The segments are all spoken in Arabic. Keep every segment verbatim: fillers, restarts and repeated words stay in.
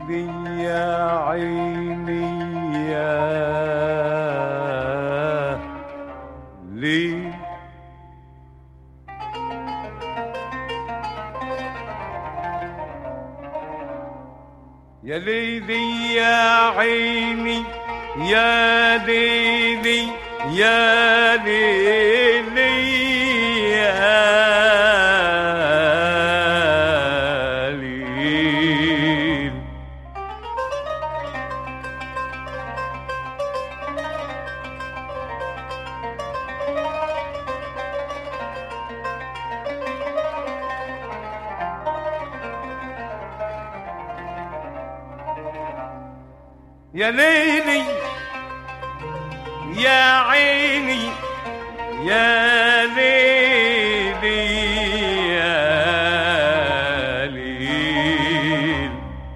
ليلي يا عيني يا ليل يا ليلي يا عيني يا ليلي يا ليلي يا ليل يا ليلي يا عيني يا ليلي يا ليل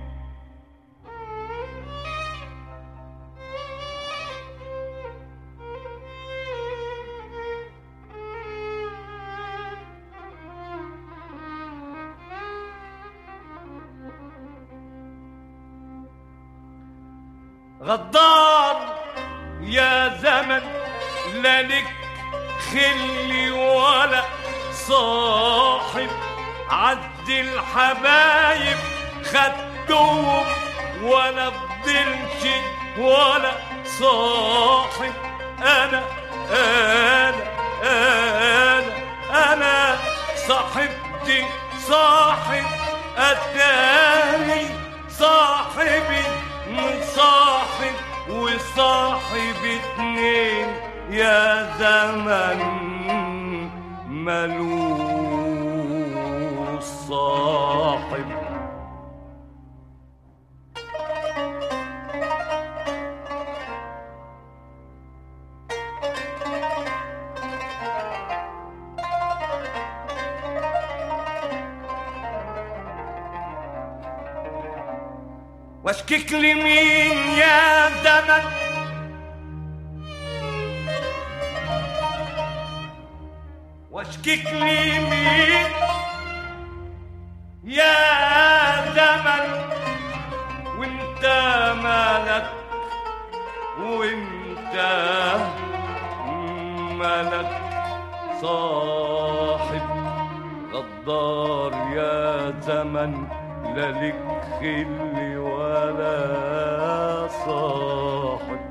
غدار يا زمن لا لك خلي ولا صاحب عد الحبايب خدتهم ولا فضلش ولا صاحب انا انا انا انا صاحبتي صاحب التاني صاحبي مصاحب وصاحب اتنين يا زمن ملوش صاحب واشكيك لمين يا زمن واشكيك لمين يا زمن وانت مالك وانت مالك صاحب غدار يا زمن لا لك خل ولا صاحب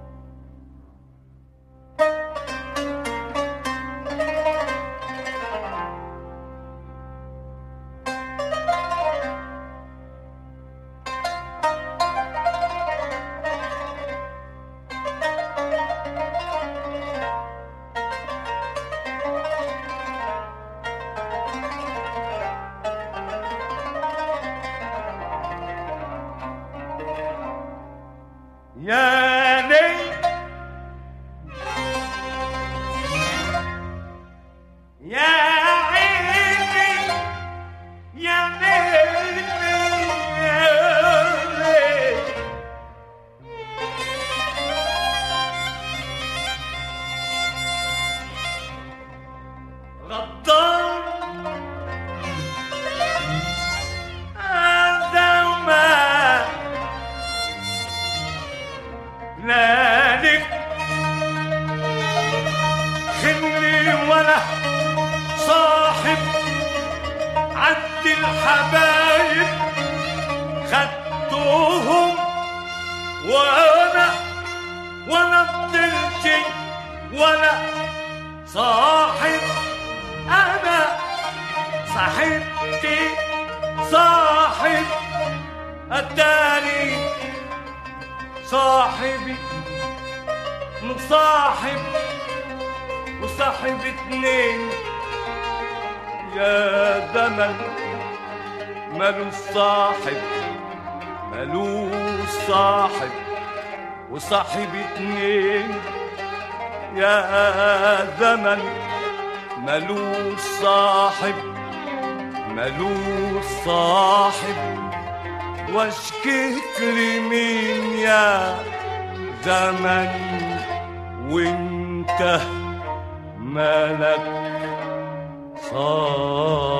يا ليل يا عيني يا ليلي يا ليل غدار هذا ما لا لك خلي ولا صاحب عد الحبايب خدتهم وانا ولا فضلت ولا صاحب انا صاحبتي صاحب التاني صاحبي مصاحب وصاحب اتنين يا زمن مالوش صاحب مالوش صاحب وصاحب اتنين يا زمن مالوش صاحب مالوش صاحب واشكيك لمين يا زمن وانت مالك صاحب